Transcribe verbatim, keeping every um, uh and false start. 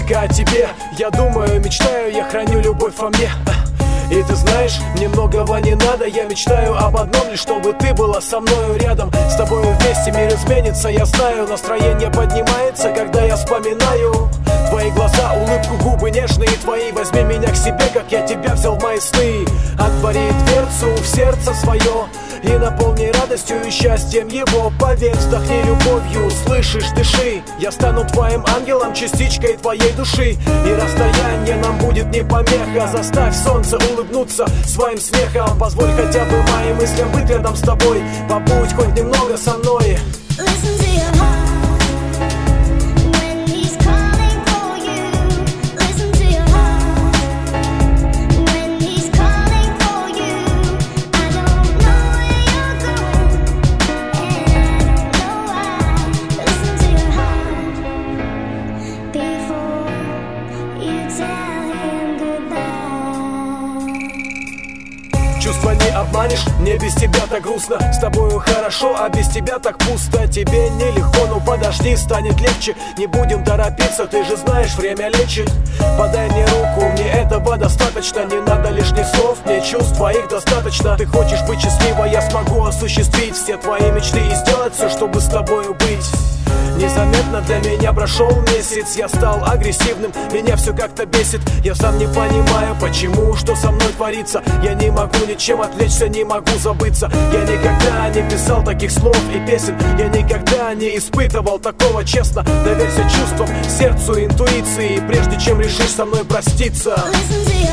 только о тебе я думаю, мечтаю, я храню любовь во мне. И ты знаешь, мне многого не надо. Я мечтаю об одном лишь, чтобы ты была со мною рядом. С тобою вместе мир изменится, я знаю. Настроение поднимается, когда я вспоминаю твои глаза, улыбку, губы нежные твои. Возьми меня к себе, как я тебя взял в мои сны. Отвори дверцу в сердце свое и наполни радостью и счастьем его. Поверь, вздохни любовью, слышишь, дыши. Я стану твоим ангелом, частичкой твоей души. И расстояние нам будет не помеха. Заставь солнце улыбнуться своим смехом. Позволь хотя бы моим мыслям быть рядом с тобой. Побудь хоть немного со мной. Чувства не обманешь, мне без тебя так грустно. С тобою хорошо, а без тебя так пусто. Тебе нелегко, ну подожди, станет легче. Не будем торопиться, ты же знаешь, время лечит. Подай мне руку, мне этого достаточно. Не надо лишних слов, мне чувств твоих достаточно. Ты хочешь быть счастлива, я смогу осуществить все твои мечты и сделать все, чтобы с тобою быть. Незаметно для меня прошел месяц. Я стал агрессивным, меня все как-то бесит. Я сам не понимаю, почему, что со мной творится. Я не могу ничем отвлечься, не могу забыться. Я никогда не писал таких слов и песен. Я никогда не испытывал такого, честно. Доверься чувствам, сердцу, интуиции, прежде чем решишь со мной проститься.